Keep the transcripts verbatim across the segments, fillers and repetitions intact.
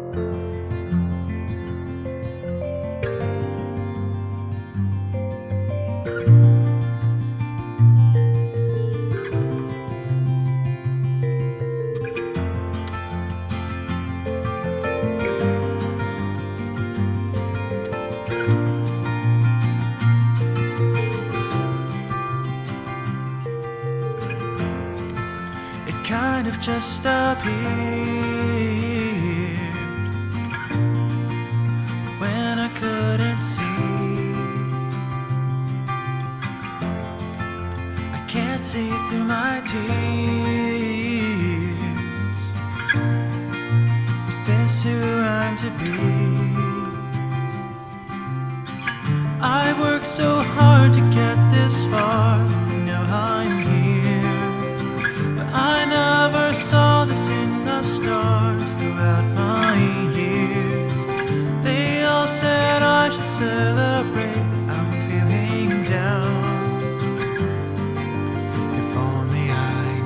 Kind of just appeared when I couldn't see. I can't see through my tears. Is this who I'm to be? I worked so hard to get this far, and now I'm here. I never saw this in the stars throughout my years. They all said I should celebrate, but I'm feeling down. If only I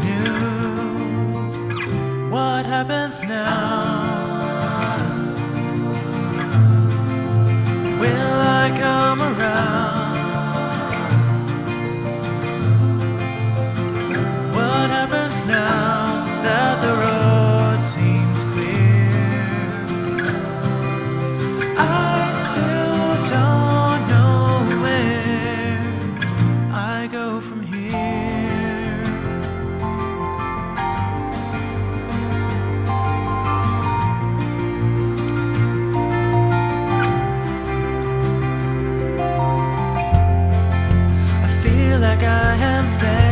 knew what happens now. Will I come around? Now that the road seems clear, 'cause I still don't know where I go from here. I feel like I am fading,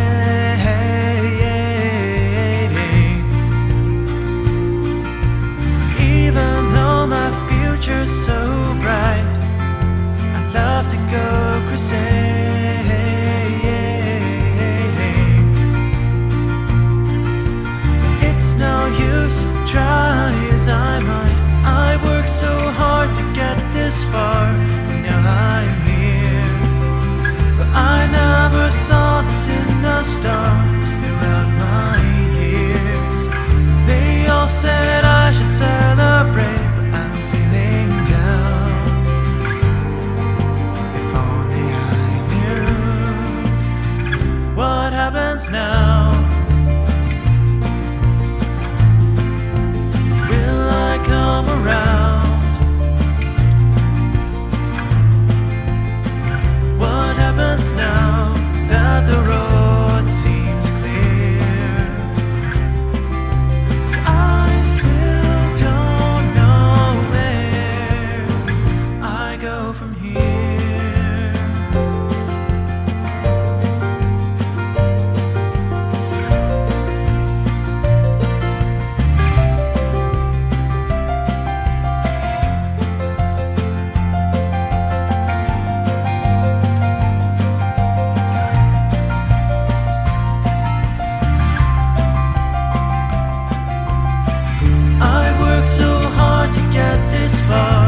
so bright. I'd love to go crusading. It's no use, try as I might. I worked so hard to get this far, and now I'm here. But I never saw this in the stars throughout my years. They all said I should celebrate, now. Will I come around? What happens now that the road seems clear? 'Cause I still don't know where I go from here. So hard to get this far.